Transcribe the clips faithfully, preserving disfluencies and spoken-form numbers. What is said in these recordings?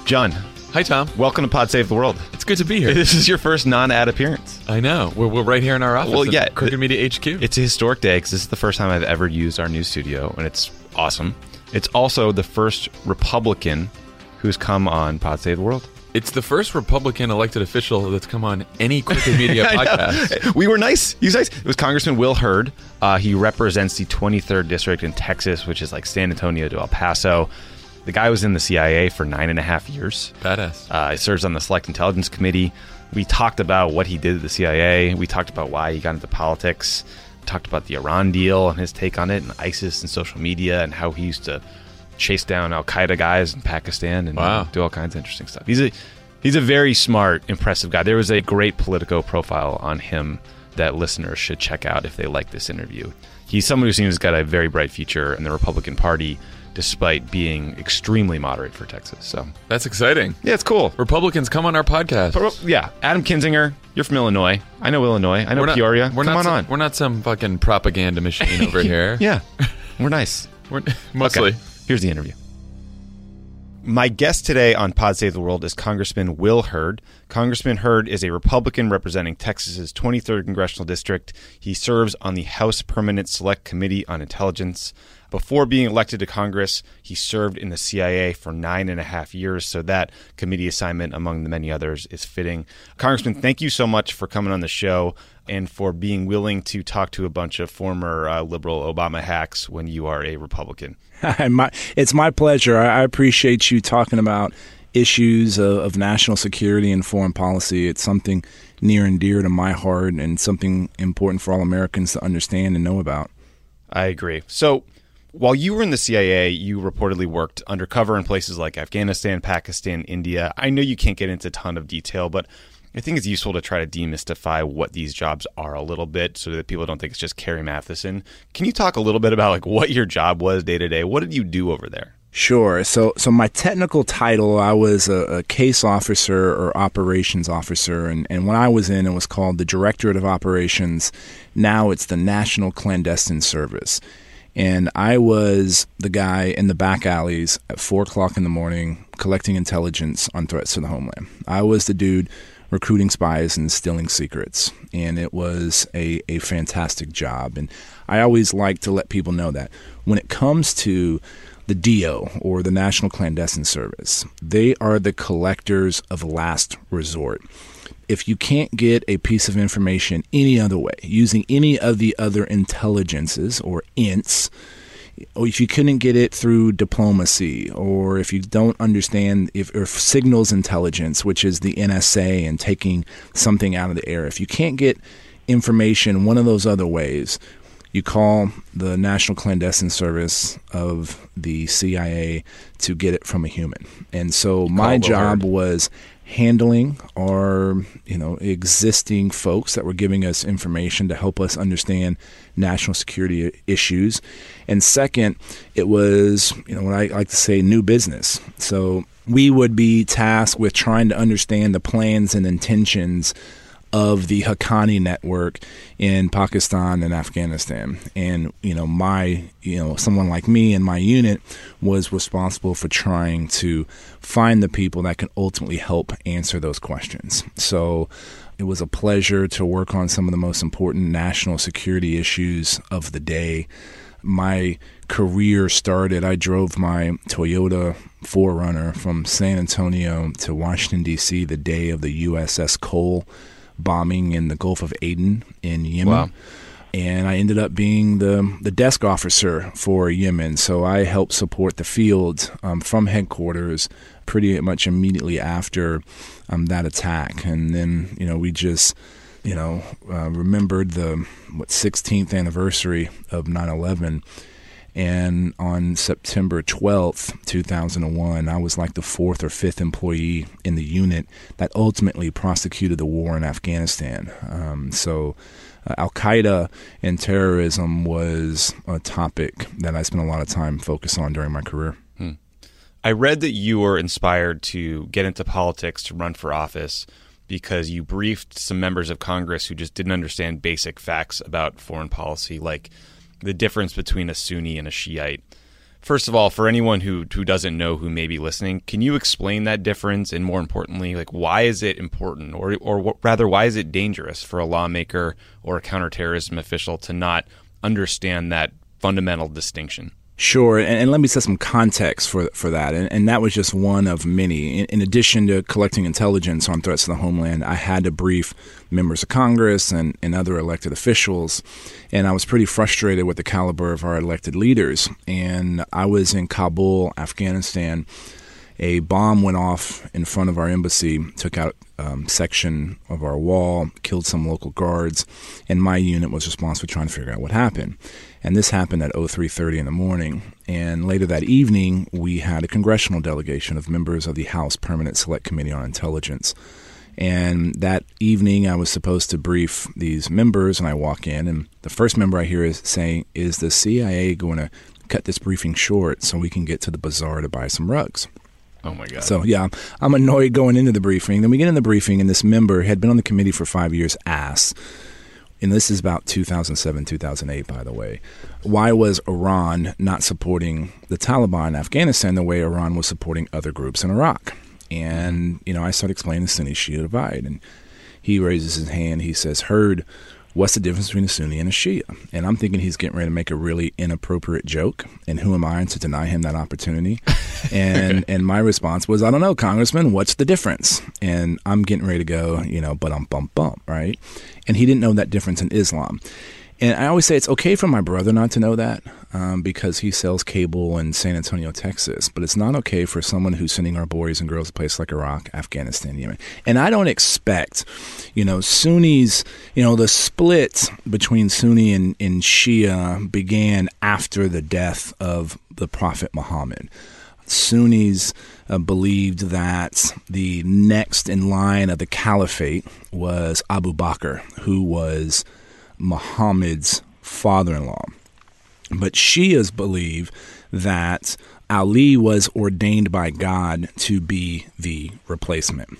John. Hi, Tom. Welcome to Pod Save the World. It's good to be here. This is your first non-ad appearance. I know. We're, we're right here in our office Well, yeah, at Crooked Media H Q. It's a historic day because this is the first time I've ever used our new studio, and it's awesome. It's also the first Republican who's come on Pod Save the World. It's the first Republican elected official that's come on any Crooked Media podcast. We were nice. He was nice. It was Congressman Will Hurd. Uh, he represents the twenty-third district in Texas, which is like San Antonio to El Paso. The guy was in the C I A for nine and a half years. Badass. Uh, he serves on the Select Intelligence Committee. We talked about what he did at the C I A. We talked about why he got into politics. We talked about the Iran deal and his take on it, and ISIS and social media, and how he used to chase down Al-Qaeda guys in Pakistan and wow. do all kinds of interesting stuff. He's a he's a very smart, impressive guy. There was a great Politico profile on him that listeners should check out if they like this interview. He's someone who seems to have got a very bright future in the Republican Party, despite being extremely moderate for Texas. So that's exciting. Yeah, it's cool. Republicans, come on our podcast. But, yeah, Adam Kinzinger, you're from Illinois. I know Illinois. I know we're not, Peoria. We're come not on some, on. We're not some fucking propaganda machine over here. Yeah, we're nice. We're mostly. Okay, here's the interview. My guest today on Pod Save the World is Congressman Will Hurd. Congressman Hurd is a Republican representing Texas's twenty-third Congressional District. He serves on the House Permanent Select Committee on Intelligence. Before being elected to Congress, he served in the C I A for nine and a half years, so that committee assignment, among the many others, is fitting. Congressman, thank you so much for coming on the show and for being willing to talk to a bunch of former uh, liberal Obama hacks when you are a Republican. It's my pleasure. I appreciate you talking about issues of, of national security and foreign policy. It's something near and dear to my heart and something important for all Americans to understand and know about. I agree. So while you were in the C I A, you reportedly worked undercover in places like Afghanistan, Pakistan, India. I know you can't get into a ton of detail, but I think it's useful to try to demystify what these jobs are a little bit so that people don't think it's just Carrie Mathison. Can you talk a little bit about like what your job was day to day? What did you do over there? Sure. So so my technical title, I was a, a case officer or operations officer. And, and when I was in, it was called the Directorate of Operations. Now it's the National Clandestine Service. And I was the guy in the back alleys at four o'clock in the morning collecting intelligence on threats to the homeland. I was the dude recruiting spies and stealing secrets. And it was a, a fantastic job. And I always like to let people know that when it comes to the D O, or the National Clandestine Service, they are the collectors of last resort. If you can't get a piece of information any other way, using any of the other intelligences or ints, or if you couldn't get it through diplomacy, or if you don't understand if or signals intelligence, which is the N S A and taking something out of the air, if you can't get information one of those other ways, you call the National Clandestine Service of the C I A to get it from a human. And so my job was handling our, you know, existing folks that were giving us information to help us understand national security issues. And second, it was, you know, what I like to say, new business. So we would be tasked with trying to understand the plans and intentions of the Haqqani network in Pakistan and Afghanistan. And, you know, my, you know, someone like me and my unit was responsible for trying to find the people that can ultimately help answer those questions. So it was a pleasure to work on some of the most important national security issues of the day. My career started, I drove my Toyota four runner from San Antonio to Washington, D C the day of the U S S Cole bombing in the Gulf of Aden in Yemen. Wow. And I ended up being the the desk officer for Yemen. So I helped support the field um, from headquarters pretty much immediately after um, that attack. And then, you know, we just, you know, uh, remembered the what sixteenth anniversary of nine eleven. And on September twelfth, two thousand one, I was like the fourth or fifth employee in the unit that ultimately prosecuted the war in Afghanistan. Um, so uh, Al-Qaeda and terrorism was a topic that I spent a lot of time focused on during my career. Hmm. I read that you were inspired to get into politics, to run for office, because you briefed some members of Congress who just didn't understand basic facts about foreign policy, like the difference between a Sunni and a Shiite. First of all, for anyone who who doesn't know, who may be listening, can you explain that difference? And more importantly, like, why is it important, or or rather, why is it dangerous for a lawmaker or a counterterrorism official to not understand that fundamental distinction? Sure, and, and let me set some context for for that, and, and that was just one of many. In, in addition to collecting intelligence on threats to the homeland, I had to brief members of Congress and, and other elected officials, and I was pretty frustrated with the caliber of our elected leaders. And I was in Kabul, Afghanistan. A bomb went off in front of our embassy, took out a um, section of our wall, killed some local guards, and my unit was responsible for trying to figure out what happened. And this happened at oh three thirty in the morning. And later that evening, we had a congressional delegation of members of the House Permanent Select Committee on Intelligence. And that evening, I was supposed to brief these members, and I walk in, and the first member I hear is saying, is the C I A going to cut this briefing short so we can get to the bazaar to buy some rugs? Oh, my God. So, yeah, I'm annoyed going into the briefing. Then we get in the briefing, and this member had been on the committee for five years, asks, and this is about two thousand seven, two thousand eight, by the way, why was Iran not supporting the Taliban in Afghanistan the way Iran was supporting other groups in Iraq? And, you know, I start explaining the Sunni-Shia divide, and he raises his hand. He says, Hurd, what's the difference between a Sunni and a Shia? And I'm thinking he's getting ready to make a really inappropriate joke, and who am I to deny him that opportunity? and and my response was, I don't know, Congressman, what's the difference? And I'm getting ready to go, you know, but I'm bump bump, right? And he didn't know that difference in Islam. And I always say it's okay for my brother not to know that um, because he sells cable in San Antonio, Texas. But it's not okay for someone who's sending our boys and girls to places like Iraq, Afghanistan, Yemen. And I don't expect, you know, Sunnis, you know, the split between Sunni and, and Shia began after the death of the Prophet Muhammad. Sunnis uh, believed that the next in line of the caliphate was Abu Bakr, who was Muhammad's father-in-law. But Shias believe that Ali was ordained by God to be the replacement.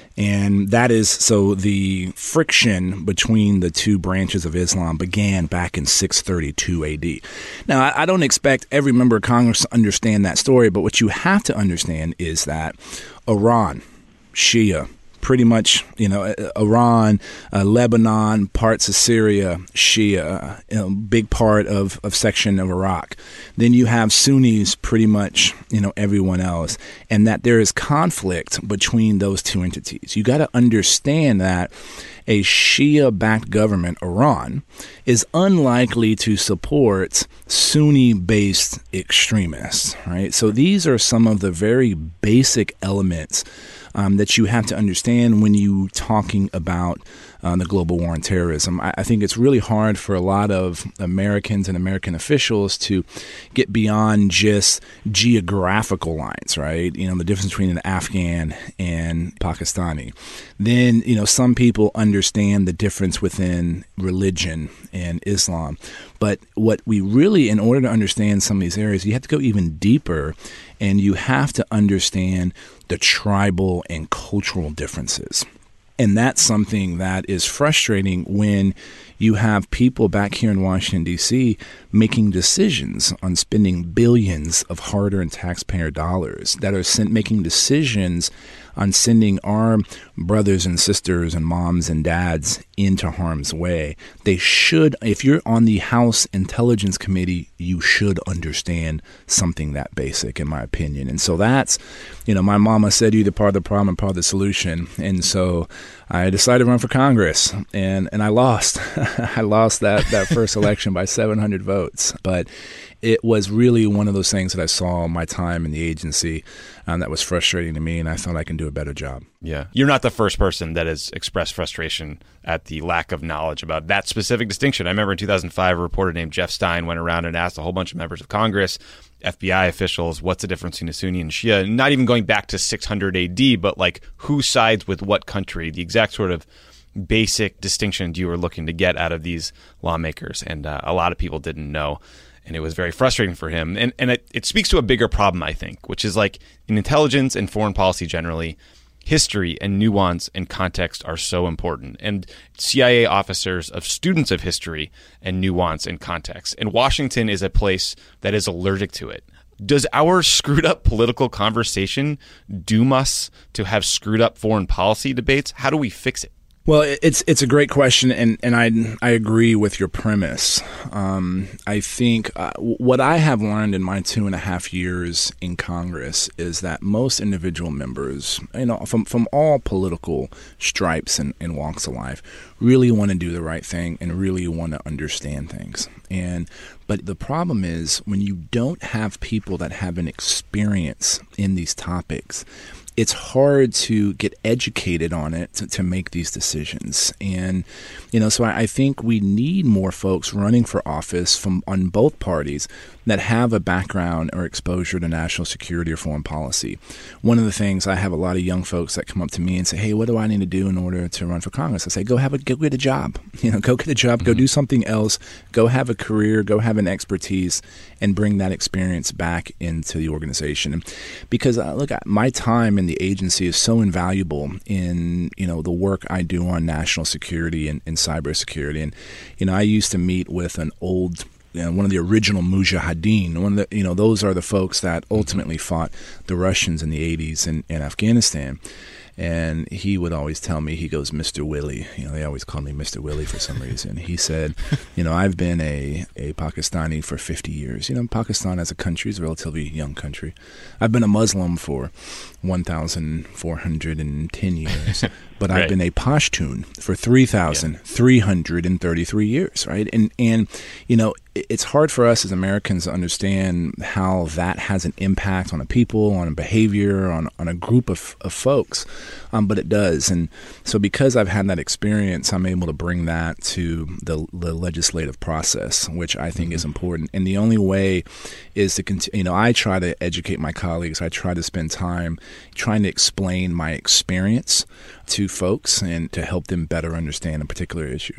And that is, so the friction between the two branches of Islam began back in six thirty-two A D. Now, I, I don't expect every member of Congress to understand that story, but what you have to understand is that Iran, Shia, pretty much, you know, Iran, uh, Lebanon, parts of Syria, Shia, you know, big part of, of section of Iraq. Then you have Sunnis, pretty much, you know, everyone else. And that there is conflict between those two entities. You got to understand that a Shia-backed government, Iran, is unlikely to support Sunni-based extremists, right? So these are some of the very basic elements Um, that you have to understand when you talking about uh, the global war on terrorism. I, I think it's really hard for a lot of Americans and American officials to get beyond just geographical lines, right? You know, the difference between an Afghan and Pakistani. Then, you know, some people understand the difference within religion and Islam. But what we really, in order to understand some of these areas, you have to go even deeper, and you have to understand the tribal and cultural differences. And that's something that is frustrating when you have people back here in Washington, D C making decisions on spending billions of hard-earned taxpayer dollars that are sent, making decisions on sending our brothers and sisters and moms and dads into harm's way. They should, if you're on the House Intelligence Committee, you should understand something that basic, in my opinion. And so that's, you know, my mama said you're either part of the problem or part of the solution. And so I decided to run for Congress, and, and I lost. I lost that, that first election by seven hundred votes. But it was really one of those things that I saw my time in the agency um, that was frustrating to me, and I thought I can do a better job. Yeah. You're not the first person that has expressed frustration at the lack of knowledge about that specific distinction. I remember in two thousand five, a reporter named Jeff Stein went around and asked a whole bunch of members of Congress, F B I officials, what's the difference between a Sunni and Shia? Not even going back to six hundred A D, but like who sides with what country, the exact sort of basic distinctions you were looking to get out of these lawmakers. And uh, a lot of people didn't know. And it was very frustrating for him. And and it, it speaks to a bigger problem, I think, which is like in intelligence and foreign policy generally, history and nuance and context are so important. And C I A officers are students of history and nuance and context. And Washington is a place that is allergic to it. Does our screwed up political conversation doom us to have screwed up foreign policy debates? How do we fix it? Well, it's it's a great question, and, and I I agree with your premise. Um, I think uh, what I have learned in my two and a half years in Congress is that most individual members, you know, from from all political stripes and, and walks of life, really want to do the right thing and really want to understand things. And but the problem is when you don't have people that have an experience in these topics, it's hard to get educated on it to, to make these decisions. And, you know, so I, I think we need more folks running for office from on both parties that have a background or exposure to national security or foreign policy. One of the things, I have a lot of young folks that come up to me and say, hey, what do I need to do in order to run for Congress? I say, go have a, go get a job, you know, go get a job, mm-hmm. go do something else, go have a career, go have an expertise, and bring that experience back into the organization. And because uh, look, my time in the agency is so invaluable in, you know, the work I do on national security and, and cybersecurity. And, you know, I used to meet with an old You know, one of the original Mujahideen. One of the, you know, those are the folks that ultimately fought the Russians in the eighties in, in Afghanistan. And he would always tell me, he goes, Mister Willie. You know, they always call me Mister Willie for some reason. He said, you know, I've been a, a Pakistani for fifty years. You know, Pakistan as a country is a relatively young country. I've been a Muslim for one thousand four hundred ten years. But right. I've been a Pashtun for three thousand three hundred thirty-three years, right? And, and you know, it's hard for us as Americans to understand how that has an impact on a people, on a behavior, on, on a group of, of folks, um, but it does. And so because I've had that experience, I'm able to bring that to the, the legislative process, which I think mm-hmm. is important. And the only way is to continue, you know, I try to educate my colleagues. I try to spend time trying to explain my experience to folks and to help them better understand a particular issue.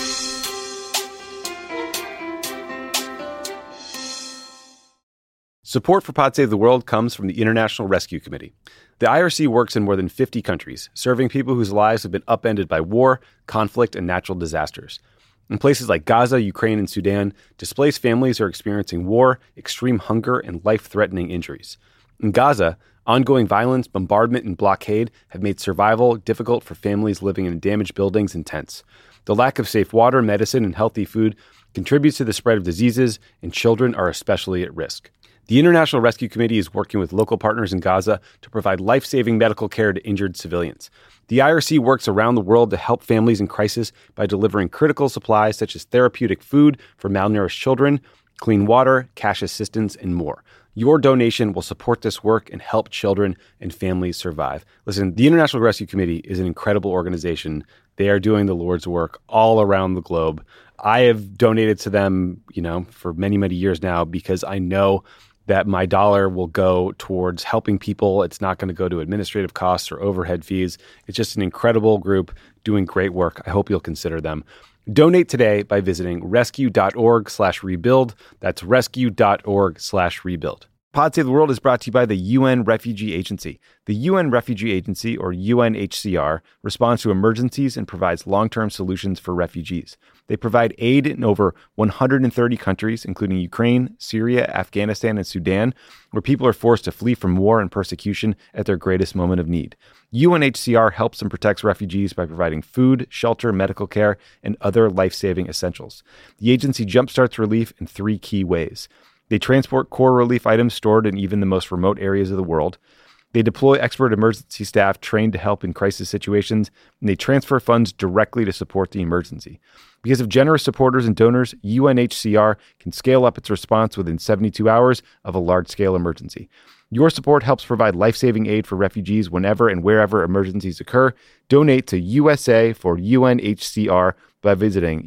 Support for Pod Save the World comes from the International Rescue Committee. The I R C works in more than fifty countries, serving people whose lives have been upended by war, conflict, and natural disasters. In places like Gaza, Ukraine, and Sudan, displaced families are experiencing war, extreme hunger, and life-threatening injuries. In Gaza, ongoing violence, bombardment, and blockade have made survival difficult for families living in damaged buildings and tents. The lack of safe water, medicine, and healthy food contributes to the spread of diseases, and children are especially at risk. The International Rescue Committee is working with local partners in Gaza to provide life-saving medical care to injured civilians. The I R C works around the world to help families in crisis by delivering critical supplies such as therapeutic food for malnourished children, clean water, cash assistance, and more. Your donation will support this work and help children and families survive. Listen, the International Rescue Committee is an incredible organization. They are doing the Lord's work all around the globe. I have donated to them, you know, for many, many years now because I know that my dollar will go towards helping people. It's not going to go to administrative costs or overhead fees. It's just an incredible group doing great work. I hope you'll consider them. Donate today by visiting rescue.org slash rebuild. That's rescue.org slash rebuild. Pod Save the World is brought to you by the U N Refugee Agency. The U N Refugee Agency, or U N H C R, responds to emergencies and provides long-term solutions for refugees. They provide aid in over one hundred thirty countries, including Ukraine, Syria, Afghanistan, and Sudan, where people are forced to flee from war and persecution at their greatest moment of need. U N H C R helps and protects refugees by providing food, shelter, medical care, and other life-saving essentials. The agency jumpstarts relief in three key ways. They transport core relief items stored in even the most remote areas of the world. They deploy expert emergency staff trained to help in crisis situations, and they transfer funds directly to support the emergency. Because of generous supporters and donors, U N H C R can scale up its response within seventy-two hours of a large-scale emergency. Your support helps provide life-saving aid for refugees whenever and wherever emergencies occur. Donate to U S A for U N H C R by visiting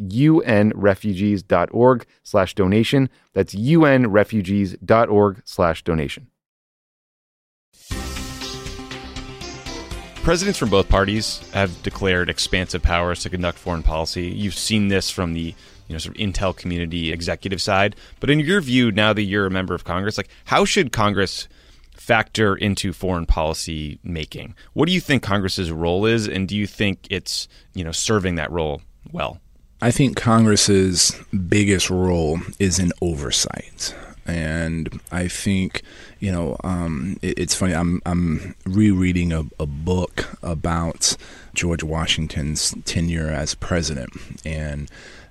unrefugees.org slash donation. That's unrefugees.org slash donation. Presidents from both parties have declared expansive powers to conduct foreign policy. You've seen this from the you know, sort of intel community executive side. But in your view, now that you're a member of Congress, like how should Congress factor into foreign policy making? What do you think Congress's role is, and do you think it's you know serving that role well? I think Congress's biggest role is in oversight. And I think, you know, um, it, it's funny. I'm I'm rereading a, a book about George Washington's tenure as president, and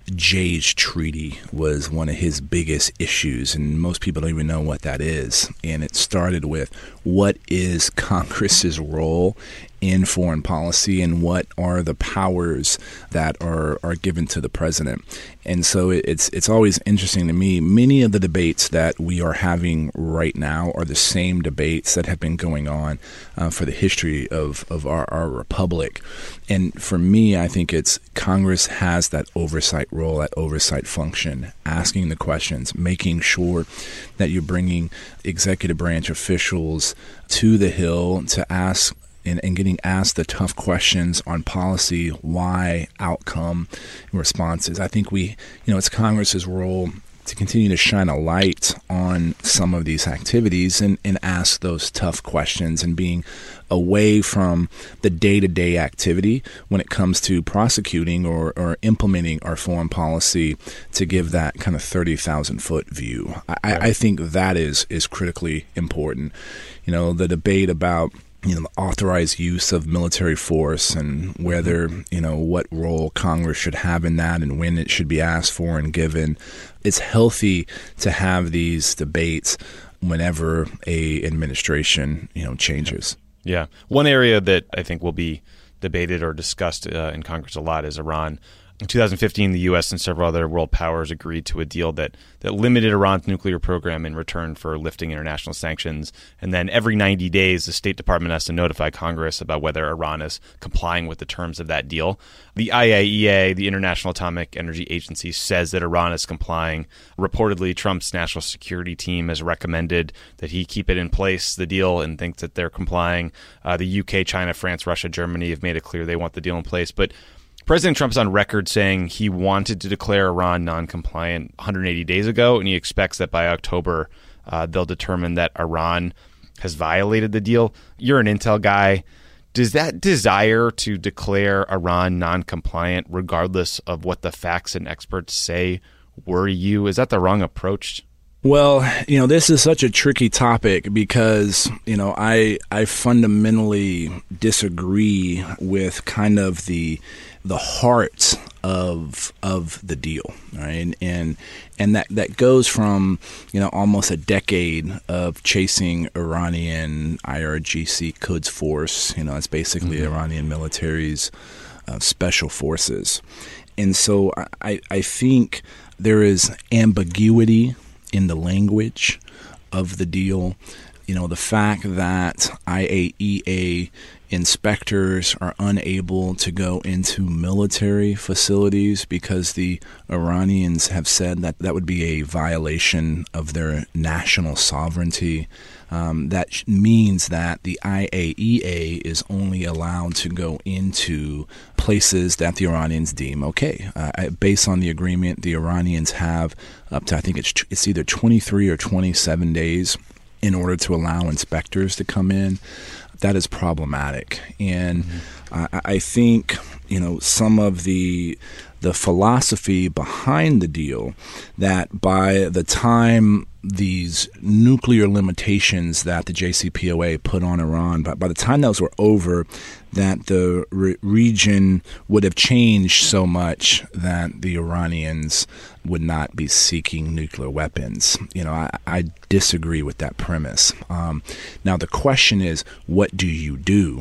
Jay's Treaty was one of his biggest issues, and most people don't even know what that is. And it started with, what is Congress's role in foreign policy, and what are the powers that are, are given to the president? And so it, it's it's always interesting to me. Many of the debates that we are having right now are the same debates that have been going on uh, for the history of, of our, our republic. And for me, I think it's Congress has that oversight role, that oversight function, asking the questions, making sure that you're bringing executive branch officials to the Hill to ask And, and getting asked the tough questions on policy, why, outcome, responses. I think we, you know, it's Congress's role to continue to shine a light on some of these activities and, and ask those tough questions, and being away from the day-to-day activity when it comes to prosecuting or, or implementing our foreign policy, to give that kind of thirty thousand foot view. I, right. I think that is is critically important. You know, the debate about you know, the authorized use of military force, and whether, you know, what role Congress should have in that, and when it should be asked for and given. It's healthy to have these debates whenever a administration, you know, changes. Yeah. One area that I think will be debated or discussed uh, in Congress a lot is Iran. In two thousand fifteen, the U S and several other world powers agreed to a deal that, that limited Iran's nuclear program in return for lifting international sanctions. And then every ninety days, the State Department has to notify Congress about whether Iran is complying with the terms of that deal. The I A E A, the International Atomic Energy Agency, says that Iran is complying. Reportedly, Trump's national security team has recommended that he keep it in place, the deal, and thinks that they're complying. Uh, the U K, China, France, Russia, Germany have made it clear they want the deal in place. But President Trump's on record saying he wanted to declare Iran non-compliant one hundred eighty days ago, and he expects that by October uh, they'll determine that Iran has violated the deal. You're an intel guy. Does that desire to declare Iran non-compliant, regardless of what the facts and experts say, worry you? Is that the wrong approach? Well, you know, this is such a tricky topic because, you know, I I fundamentally disagree with kind of the the heart of of the deal, right? And and that, that goes from, you know, almost a decade of chasing Iranian I R G C Quds Force. You know, it's basically mm-hmm. Iranian military's uh, special forces. And so I, I think there is ambiguity in the language of the deal. You know, the fact that I A E A inspectors are unable to go into military facilities because the Iranians have said that that would be a violation of their national sovereignty. Um, that sh- means that the I A E A is only allowed to go into places that the Iranians deem okay. Uh, based on the agreement, the Iranians have up to, I think it's it's either twenty-three or twenty-seven days in order to allow inspectors to come in. That is problematic. And mm-hmm. I, I think, you know, some of the the philosophy behind the deal, that by the time these nuclear limitations that the J C P O A put on Iran, but by the time those were over, that the re- region would have changed so much that the Iranians would not be seeking nuclear weapons. You know, I, I disagree with that premise. Um, now, the question is, what do you do?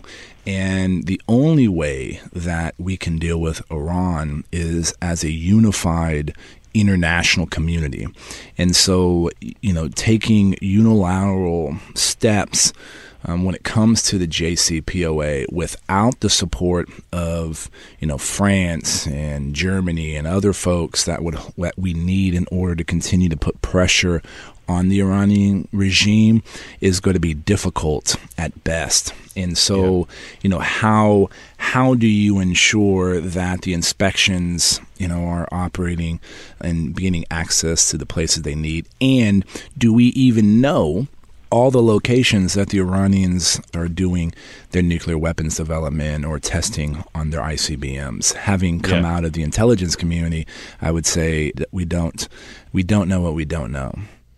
And the only way that we can deal with Iran is as a unified international community. And so, you know, taking unilateral steps um, when it comes to the J C P O A without the support of, you know, France and Germany and other folks that would that we need in order to continue to put pressure on the Iranian regime is going to be difficult at best. And so, yeah. you know, how how do you ensure that the inspections, you know, are operating and gaining access to the places they need? And do we even know all the locations that the Iranians are doing their nuclear weapons development or testing on their I C B Ms? Having come yeah. out of the intelligence community, I would say that we don't we don't know what we don't know.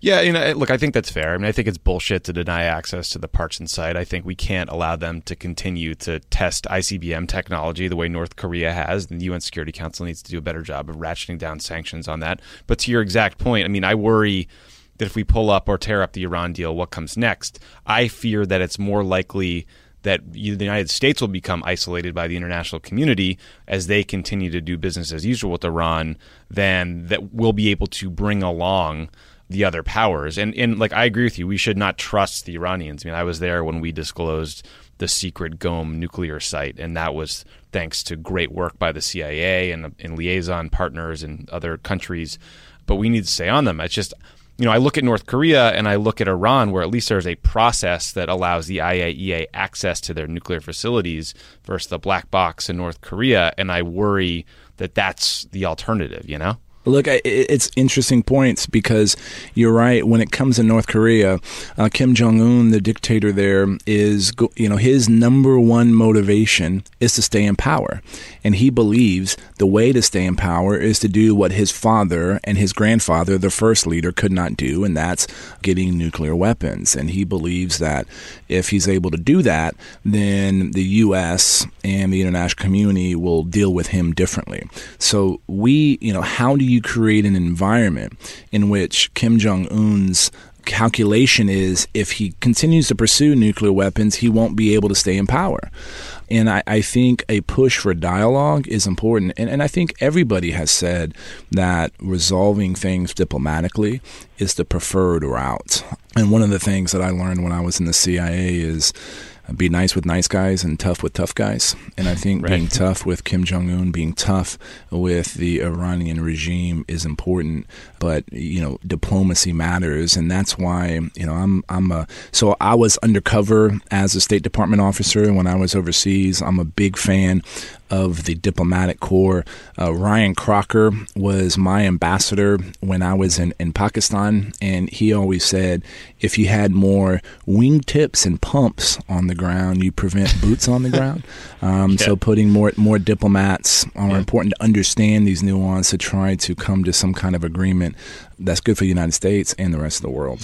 Yeah, you know, look, I think that's fair. I mean, I think it's bullshit to deny access to the Parchin site. I think we can't allow them to continue to test I C B M technology the way North Korea has, and the U N Security Council needs to do a better job of ratcheting down sanctions on that. But to your exact point, I mean, I worry that if we pull up or tear up the Iran deal, what comes next? I fear that it's more likely that the United States will become isolated by the international community as they continue to do business as usual with Iran, than that we'll be able to bring along the other powers. And, and like, I agree with you, we should not trust the Iranians. I mean, I was there when we disclosed the secret Qom nuclear site, and that was thanks to great work by the C I A and, and liaison partners in other countries. But we need to stay on them. It's just, you know, I look at North Korea and I look at Iran, where at least there's a process that allows the I A E A access to their nuclear facilities versus the black box in North Korea. And I worry that that's the alternative, you know? Look, it's interesting points, because you're right. When it comes to North Korea, uh, Kim Jong-un, the dictator there, is, you know, his number one motivation is to stay in power. And he believes the way to stay in power is to do what his father and his grandfather, the first leader, could not do, and that's getting nuclear weapons. And he believes that if he's able to do that, then the U S and the international community will deal with him differently. So we, you know, how do you create an environment in which Kim Jong-un's calculation is, if he continues to pursue nuclear weapons, he won't be able to stay in power? And I, I think a push for dialogue is important. And, and I think everybody has said that resolving things diplomatically is the preferred route. And one of the things that I learned when I was in the C I A is be nice with nice guys and tough with tough guys. And I think right. being tough with Kim Jong-un, being tough with the Iranian regime is important. But, you know, diplomacy matters. And that's why, you know, I'm, I'm a, so I was undercover as a State Department officer when I was overseas. I'm a big fan of the diplomatic corps. Uh, Ryan Crocker was my ambassador when I was in, in Pakistan, and he always said, if you had more wingtips and pumps on the ground, you prevent boots on the ground. Um, yeah. So putting more more diplomats are yeah. important to understand these nuances, to try to come to some kind of agreement that's good for the United States and the rest of the world.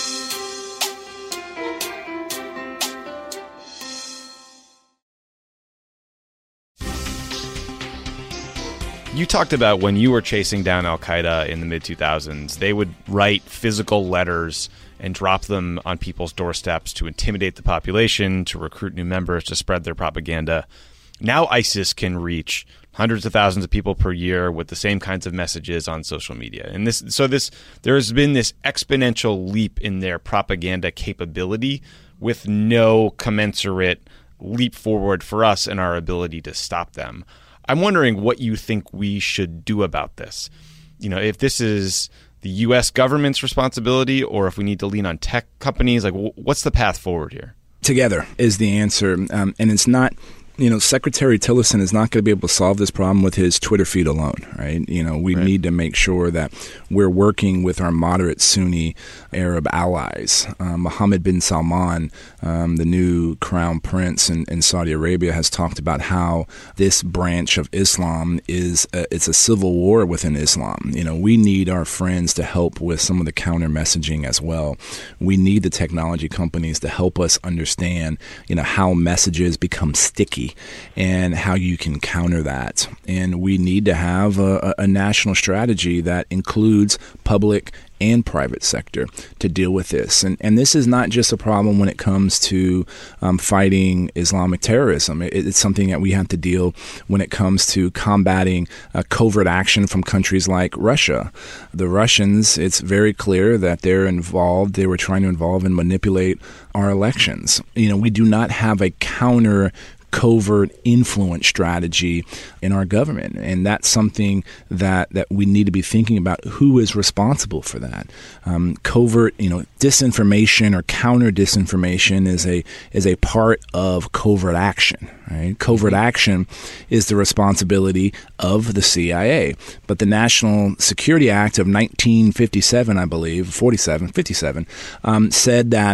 You talked about when you were chasing down Al-Qaeda in the mid two thousands, they would write physical letters and drop them on people's doorsteps to intimidate the population, to recruit new members, to spread their propaganda. Now ISIS can reach hundreds of thousands of people per year with the same kinds of messages on social media. And this, so this, there's been this exponential leap in their propaganda capability with no commensurate leap forward for us in our ability to stop them. I'm wondering what you think we should do about this. You know, if this is the U S government's responsibility, or if we need to lean on tech companies, like what's the path forward here? Together is the answer. Um, and it's not, you know, Secretary Tillerson is not going to be able to solve this problem with his Twitter feed alone, right? You know, we right. need to make sure that we're working with our moderate Sunni Arab allies. Uh, Mohammed bin Salman, um, the new crown prince in, in Saudi Arabia, has talked about how this branch of Islam is a, it's a civil war within Islam. You know, we need our friends to help with some of the counter messaging as well. We need the technology companies to help us understand, you know, how messages become sticky and how you can counter that. And we need to have a, a national strategy that includes public and private sector to deal with this. And and this is not just a problem when it comes to um, fighting Islamic terrorism. It, it's something that we have to deal when it comes to combating uh, covert action from countries like Russia. The Russians, it's very clear that they're involved. They were trying to involve and manipulate our elections. You know, we do not have a counter covert influence strategy in our government. And that's something that, that we need to be thinking about. Who is responsible for that? Um, covert, you know, disinformation or counter disinformation is a is a part of covert action. Right? Covert action is the responsibility of the C I A. But the National Security Act of nineteen fifty-seven, I believe, forty-seven, fifty-seven, um, said that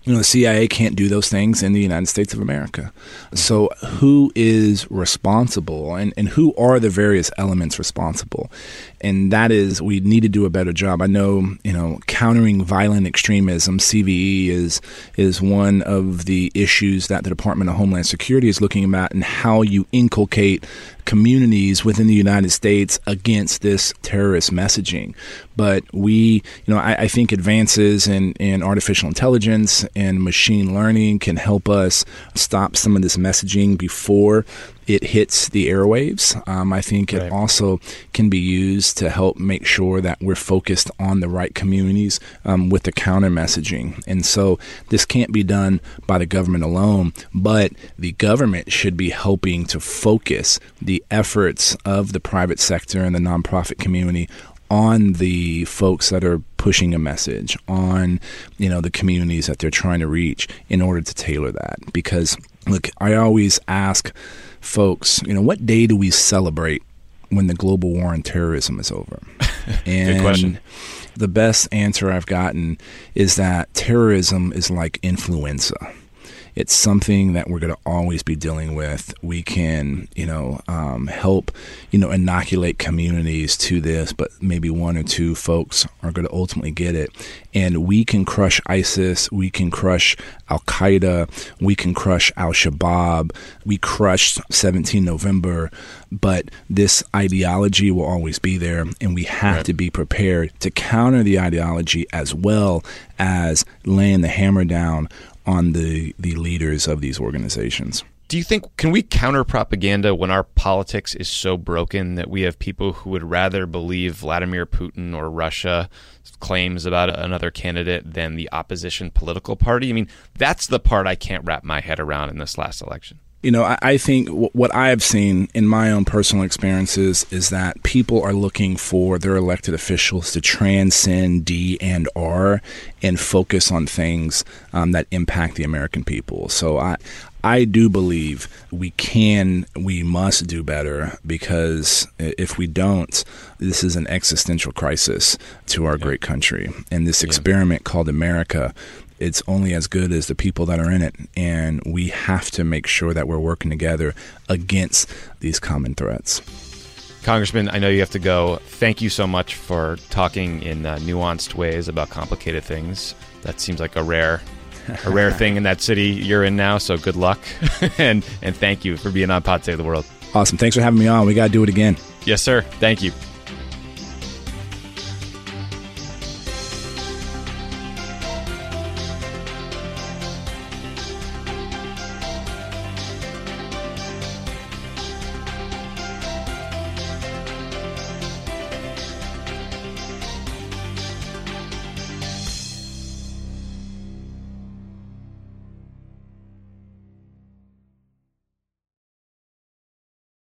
You know, the C I A can't do those things in the United States of America. So who is responsible, and, and who are the various elements responsible? And that is, we need to do a better job. I know, you know, countering violent extremism, C V E, is is one of the issues that the Department of Homeland Security is looking at, and how you inculcate communities within the United States against this terrorist messaging. But we, you know, I, I think advances in, in artificial intelligence and machine learning can help us stop some of this messaging before it hits the airwaves. Um, I think right. It also can be used to help make sure that we're focused on the right communities um, with the counter messaging. And so this can't be done by the government alone, but the government should be helping to focus the efforts of the private sector and the nonprofit community on the folks that are pushing a message, on, you know, the communities that they're trying to reach, in order to tailor that. Because, look, I always ask folks, you know, what day do we celebrate when the global war on terrorism is over? And good question. The best answer I've gotten is that terrorism is like influenza. It's something that we're going to always be dealing with. We can, you know, um, help, you know, inoculate communities to this, but maybe one or two folks are going to ultimately get it. And we can crush ISIS. We can crush Al-Qaeda. We can crush Al-Shabaab. We crushed seventeen November. But this ideology will always be there, and we have right. to be prepared to counter the ideology as well as laying the hammer down on the, the leaders of these organizations. Do you think, can we counter propaganda when our politics is so broken that we have people who would rather believe Vladimir Putin or Russia claims about another candidate than the opposition political party? I mean, that's the part I can't wrap my head around in this last election. You know, I, I think w- what I have seen in my own personal experiences is that people are looking for their elected officials to transcend D and R and focus on things um, that impact the American people. So I, I do believe we can, we must do better, because if we don't, this is an existential crisis to our yeah. great country. And this experiment yeah. called America, it's only as good as the people that are in it, and we have to make sure that we're working together against these common threats. Congressman, I know you have to go. Thank you so much for talking in uh, nuanced ways about complicated things. That seems like a rare a rare thing in that city you're in now, so good luck. and and thank you for being on Pod Save the World. Awesome. Thanks for having me on. We got to do it again. Yes, sir. Thank you.